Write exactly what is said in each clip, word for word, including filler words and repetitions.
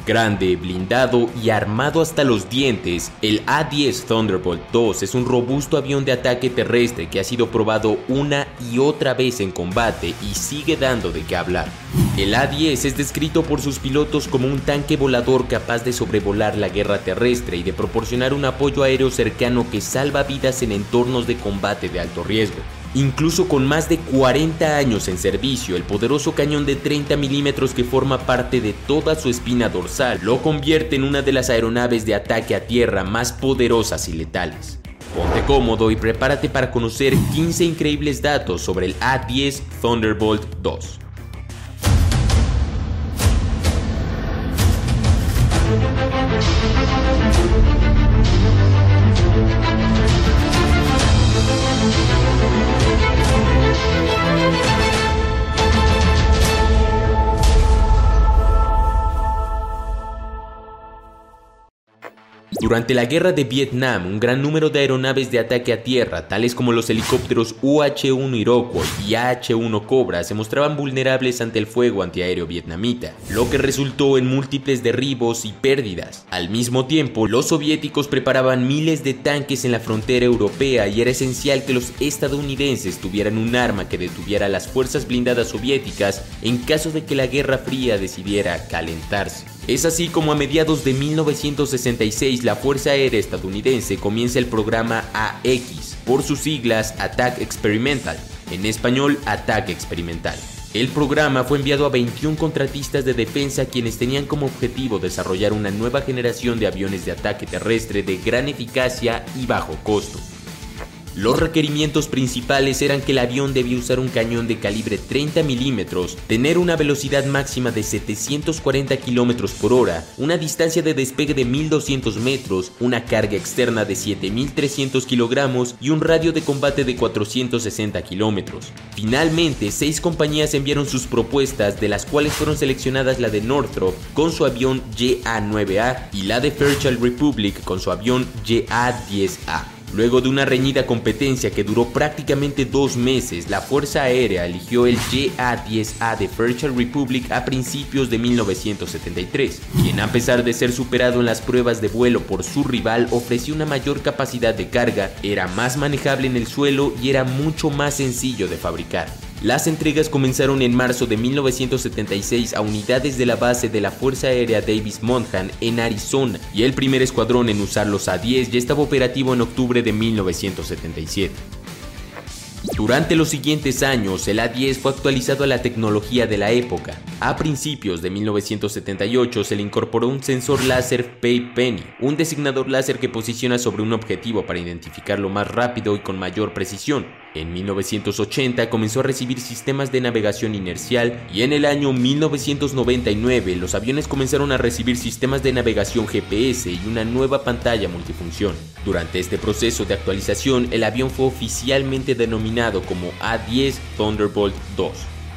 Grande, blindado y armado hasta los dientes, el A diez Thunderbolt dos es un robusto avión de ataque terrestre que ha sido probado una y otra vez en combate y sigue dando de qué hablar. El A diez es descrito por sus pilotos como un tanque volador capaz de sobrevolar la guerra terrestre y de proporcionar un apoyo aéreo cercano que salva vidas en entornos de combate de alto riesgo. Incluso con más de cuarenta años en servicio, el poderoso cañón de treinta milímetros que forma parte de toda su espina dorsal lo convierte en una de las aeronaves de ataque a tierra más poderosas y letales. Ponte cómodo y prepárate para conocer quince increíbles datos sobre el A diez Thunderbolt dos. Durante la guerra de Vietnam, un gran número de aeronaves de ataque a tierra, tales como los helicópteros U H uno Iroquois y A H uno Cobra, se mostraban vulnerables ante el fuego antiaéreo vietnamita, lo que resultó en múltiples derribos y pérdidas. Al mismo tiempo, los soviéticos preparaban miles de tanques en la frontera europea y era esencial que los estadounidenses tuvieran un arma que detuviera a las fuerzas blindadas soviéticas en caso de que la Guerra Fría decidiera calentarse. Es así como a mediados de mil novecientos sesenta y seis la Fuerza Aérea estadounidense comienza el programa A X, por sus siglas Attack Experimental, en español Ataque Experimental. El programa fue enviado a veintiún contratistas de defensa quienes tenían como objetivo desarrollar una nueva generación de aviones de ataque terrestre de gran eficacia y bajo costo. Los requerimientos principales eran que el avión debía usar un cañón de calibre treinta milímetros, tener una velocidad máxima de setecientos cuarenta kilómetros por hora, una distancia de despegue de mil doscientos metros, una carga externa de siete mil trescientos kilogramos y un radio de combate de cuatrocientos sesenta kilómetros. Finalmente, seis compañías enviaron sus propuestas, de las cuales fueron seleccionadas la de Northrop con su avión Y A nueve A y la de Fairchild Republic con su avión Y A diez A. Luego de una reñida competencia que duró prácticamente dos meses, la Fuerza Aérea eligió el Y A diez A de Fairchild Republic a principios de mil novecientos setenta y tres, quien a pesar de ser superado en las pruebas de vuelo por su rival ofrecía una mayor capacidad de carga, era más manejable en el suelo y era mucho más sencillo de fabricar. Las entregas comenzaron en marzo de mil novecientos setenta y seis a unidades de la base de la Fuerza Aérea Davis Monthan en Arizona, y el primer escuadrón en usar los A diez ya estaba operativo en octubre de mil novecientos setenta y siete. Durante los siguientes años, el A diez fue actualizado a la tecnología de la época. A principios de mil novecientos setenta y ocho se le incorporó un sensor láser Pay Penny, un designador láser que posiciona sobre un objetivo para identificarlo más rápido y con mayor precisión. En mil novecientos ochenta comenzó a recibir sistemas de navegación inercial y en el año mil novecientos noventa y nueve los aviones comenzaron a recibir sistemas de navegación G P S y una nueva pantalla multifunción. Durante este proceso de actualización, el avión fue oficialmente denominado como A diez Thunderbolt dos.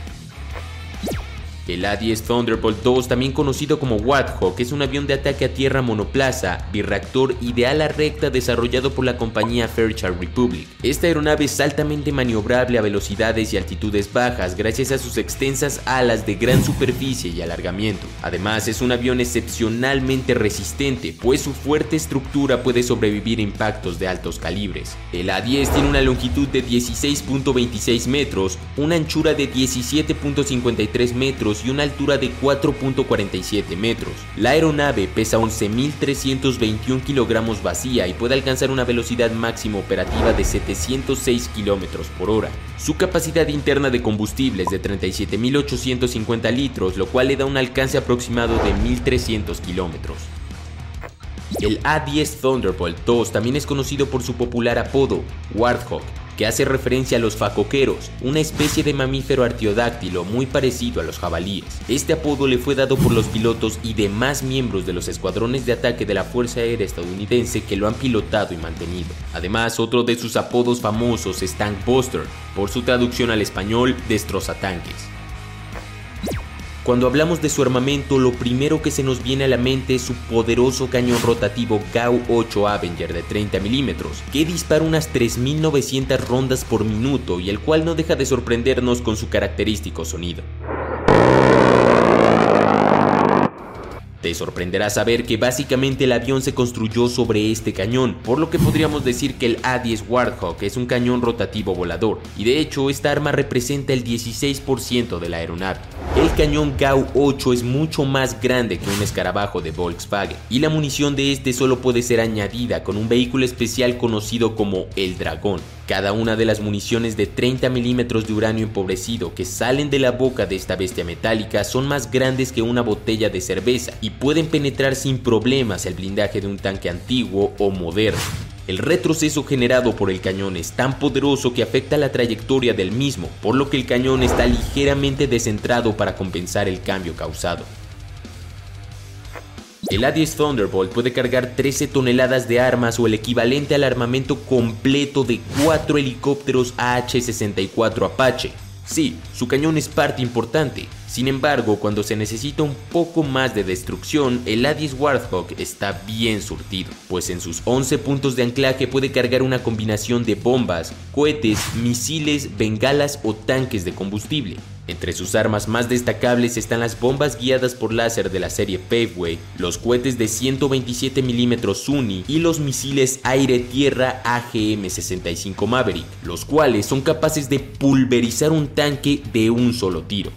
El A diez Thunderbolt dos, también conocido como Warthog, es un avión de ataque a tierra monoplaza, birreactor y de ala recta desarrollado por la compañía Fairchild Republic. Esta aeronave es altamente maniobrable a velocidades y altitudes bajas gracias a sus extensas alas de gran superficie y alargamiento. Además, es un avión excepcionalmente resistente, pues su fuerte estructura puede sobrevivir a impactos de altos calibres. El A diez tiene una longitud de dieciséis punto veintiséis metros, una anchura de diecisiete punto cincuenta y tres metros y una altura de cuatro punto cuarenta y siete metros. La aeronave pesa once mil trescientos veintiún kilogramos vacía y puede alcanzar una velocidad máxima operativa de setecientos seis kilómetros por hora. Su capacidad interna de combustible es de treinta y siete mil ochocientos cincuenta litros, lo cual le da un alcance aproximado de mil trescientos kilómetros. El A diez Thunderbolt dos también es conocido por su popular apodo, Warthog, que hace referencia a los facoqueros, una especie de mamífero artiodáctilo muy parecido a los jabalíes. Este apodo le fue dado por los pilotos y demás miembros de los escuadrones de ataque de la Fuerza Aérea estadounidense que lo han pilotado y mantenido. Además, otro de sus apodos famosos es Tank Buster, por su traducción al español, destrozatanques. Cuando hablamos de su armamento, lo primero que se nos viene a la mente es su poderoso cañón rotativo Gau ocho Avenger de treinta milímetros, que dispara unas tres mil novecientas rondas por minuto y el cual no deja de sorprendernos con su característico sonido. Te sorprenderá saber que básicamente el avión se construyó sobre este cañón, por lo que podríamos decir que el A diez Warthog es un cañón rotativo volador, y de hecho esta arma representa el dieciséis por ciento de la aeronave. El cañón G A U ocho es mucho más grande que un escarabajo de Volkswagen, y la munición de este solo puede ser añadida con un vehículo especial conocido como el Dragón. Cada una de las municiones de treinta milímetros de uranio empobrecido que salen de la boca de esta bestia metálica son más grandes que una botella de cerveza y pueden penetrar sin problemas el blindaje de un tanque antiguo o moderno. El retroceso generado por el cañón es tan poderoso que afecta la trayectoria del mismo, por lo que el cañón está ligeramente descentrado para compensar el cambio causado. El A diez Thunderbolt puede cargar trece toneladas de armas o el equivalente al armamento completo de cuatro helicópteros A H sesenta y cuatro Apache. Sí, su cañón es parte importante. Sin embargo, cuando se necesita un poco más de destrucción, el A diez Warthog está bien surtido, pues en sus once puntos de anclaje puede cargar una combinación de bombas, cohetes, misiles, bengalas o tanques de combustible. Entre sus armas más destacables están las bombas guiadas por láser de la serie Paveway, los cohetes de ciento veintisiete milímetros Sunny y los misiles aire-tierra A G M sesenta y cinco Maverick, los cuales son capaces de pulverizar un tanque de un solo tiro.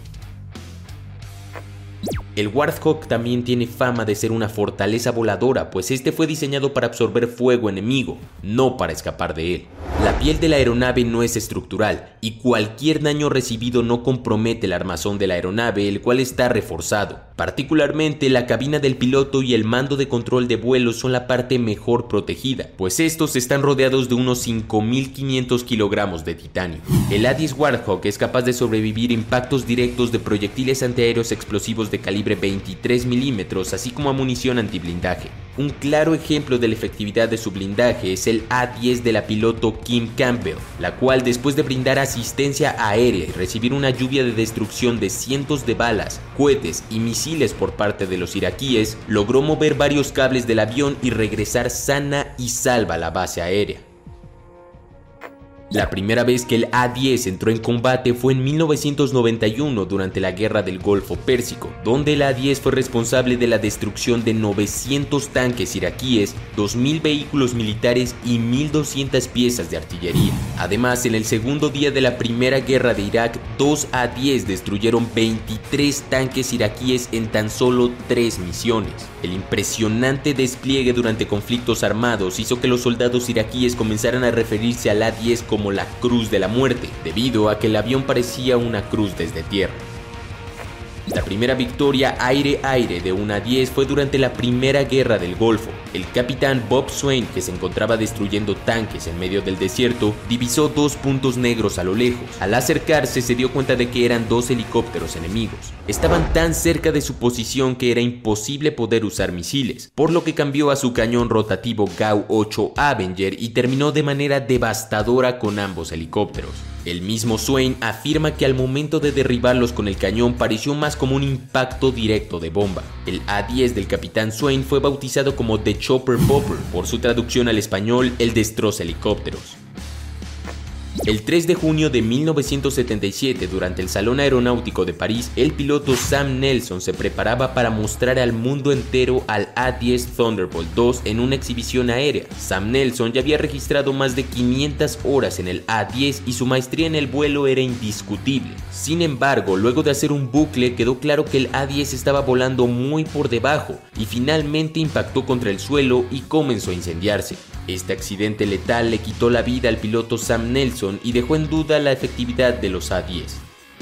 El Warthog también tiene fama de ser una fortaleza voladora, pues este fue diseñado para absorber fuego enemigo, no para escapar de él. La piel de la aeronave no es estructural y cualquier daño recibido no compromete el armazón de la aeronave, el cual está reforzado. Particularmente la cabina del piloto y el mando de control de vuelo son la parte mejor protegida, pues estos están rodeados de unos cinco mil quinientos kilogramos de titanio. El A diez Warthog es capaz de sobrevivir impactos directos de proyectiles antiaéreos explosivos de calibre veintitrés milímetros, así como a munición antiblindaje. Un claro ejemplo de la efectividad de su blindaje es el A diez de la piloto Kim Campbell, la cual, después de brindar asistencia aérea y recibir una lluvia de destrucción de cientos de balas, cohetes y misiles por parte de los iraquíes, logró mover varios cables del avión y regresar sana y salva a la base aérea. La primera vez que el A diez entró en combate fue en mil novecientos noventa y uno durante la Guerra del Golfo Pérsico, donde el A diez fue responsable de la destrucción de novecientos tanques iraquíes, dos mil vehículos militares y mil doscientas piezas de artillería. Además, en el segundo día de la Primera Guerra de Irak, dos A diez destruyeron veintitrés tanques iraquíes en tan solo tres misiones. El impresionante despliegue durante conflictos armados hizo que los soldados iraquíes comenzaran a referirse al A diez como la Cruz de la Muerte, debido a que el avión parecía una cruz desde tierra. La primera victoria aire-aire de un A diez fue durante la Primera Guerra del Golfo. El capitán Bob Swain, que se encontraba destruyendo tanques en medio del desierto, divisó dos puntos negros a lo lejos. Al acercarse se dio cuenta de que eran dos helicópteros enemigos. Estaban tan cerca de su posición que era imposible poder usar misiles, por lo que cambió a su cañón rotativo G A U ocho Avenger y terminó de manera devastadora con ambos helicópteros. El mismo Swain afirma que al momento de derribarlos con el cañón pareció más como un impacto directo de bomba. El A diez del capitán Swain fue bautizado como The Chopper Popper, por su traducción al español, el destroza helicópteros. El tres de junio de mil novecientos setenta y siete, durante el Salón Aeronáutico de París, el piloto Sam Nelson se preparaba para mostrar al mundo entero al A diez Thunderbolt dos en una exhibición aérea. Sam Nelson ya había registrado más de quinientas horas en el A diez y su maestría en el vuelo era indiscutible. Sin embargo, luego de hacer un bucle, quedó claro que el A diez estaba volando muy por debajo y finalmente impactó contra el suelo y comenzó a incendiarse. Este accidente letal le quitó la vida al piloto Sam Nelson y dejó en duda la efectividad de los A diez.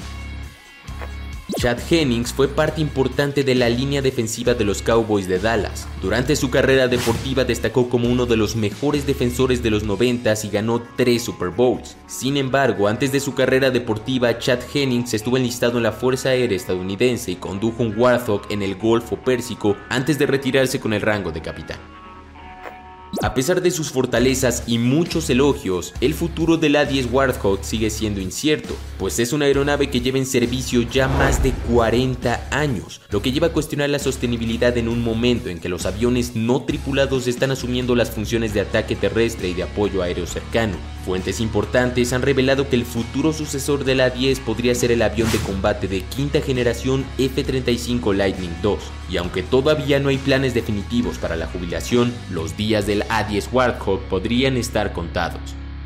Chad Hennings fue parte importante de la línea defensiva de los Cowboys de Dallas. Durante su carrera deportiva destacó como uno de los mejores defensores de los noventas y ganó tres Super Bowls. Sin embargo, antes de su carrera deportiva, Chad Hennings estuvo enlistado en la Fuerza Aérea estadounidense y condujo un Warthog en el Golfo Pérsico antes de retirarse con el rango de capitán. A pesar de sus fortalezas y muchos elogios, el futuro del A diez Warthog sigue siendo incierto, pues es una aeronave que lleva en servicio ya más de cuarenta años, lo que lleva a cuestionar la sostenibilidad en un momento en que los aviones no tripulados están asumiendo las funciones de ataque terrestre y de apoyo aéreo cercano. Fuentes importantes han revelado que el futuro sucesor del A diez podría ser el avión de combate de quinta generación F treinta y cinco Lightning dos, y aunque todavía no hay planes definitivos para la jubilación, los días del A diez Warthog podrían estar contados.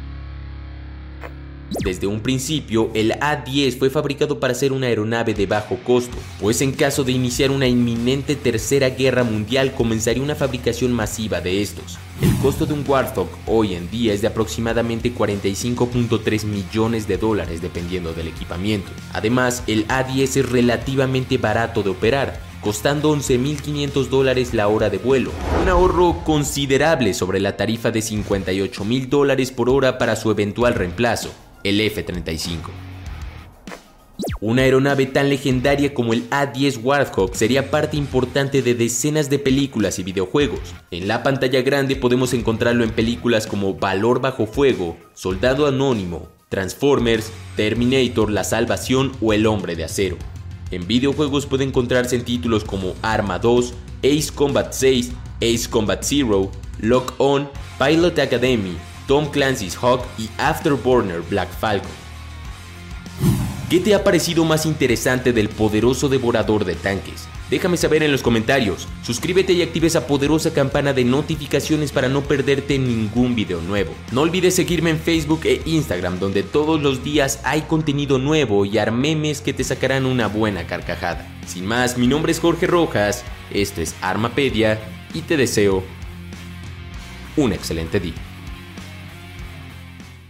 Desde un principio, el A diez fue fabricado para ser una aeronave de bajo costo, pues en caso de iniciar una inminente tercera guerra mundial comenzaría una fabricación masiva de estos. El costo de un Warthog hoy en día es de aproximadamente cuarenta y cinco punto tres millones de dólares dependiendo del equipamiento. Además, el A diez es relativamente barato de operar, costando once mil quinientos dólares la hora de vuelo, un ahorro considerable sobre la tarifa de cincuenta y ocho mil dólares por hora para su eventual reemplazo, el F treinta y cinco. Una aeronave tan legendaria como el A diez Warthog sería parte importante de decenas de películas y videojuegos. En la pantalla grande podemos encontrarlo en películas como Valor bajo fuego, Soldado Anónimo, Transformers, Terminator, La Salvación o El Hombre de Acero. En videojuegos puede encontrarse en títulos como Arma dos, Ace Combat seis, Ace Combat Zero, Lock On, Pilot Academy, Tom Clancy's Hawk y Afterburner Black Falcon. ¿Qué te ha parecido más interesante del poderoso devorador de tanques? Déjame saber en los comentarios, suscríbete y activa esa poderosa campana de notificaciones para no perderte ningún video nuevo. No olvides seguirme en Facebook e Instagram, donde todos los días hay contenido nuevo y memes que te sacarán una buena carcajada. Sin más, mi nombre es Jorge Rojas, esto es Armapedia y te deseo un excelente día.